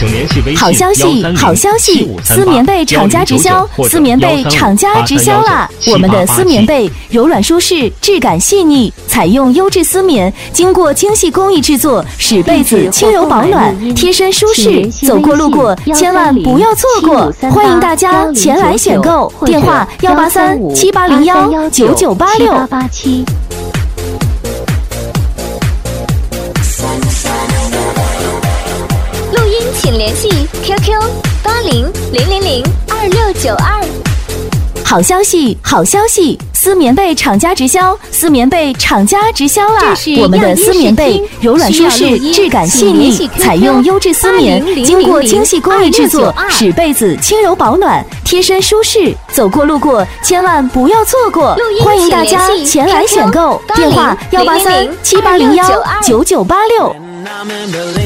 请联系微信好消息，好消息！丝棉被厂家直销，丝棉被厂家直销啦！我们的丝棉被柔软舒适，质感细腻，采用优质丝棉，经过精细工艺制作，使被子轻柔保暖，贴身舒适。走过路过，千万不要错过！欢迎大家前来选购，电话183-7801-9986。 请联系 QQ8000002692。 好消息，好消息！丝棉被厂家直销，丝棉被厂家直销啦！我们的丝棉被柔软舒适，质感细腻，采用优质丝棉，经过精细工艺制作，使被子轻柔保暖，贴身舒适。走过路过，千万不要错过！欢迎大家前来选购，电话183-7801-9986。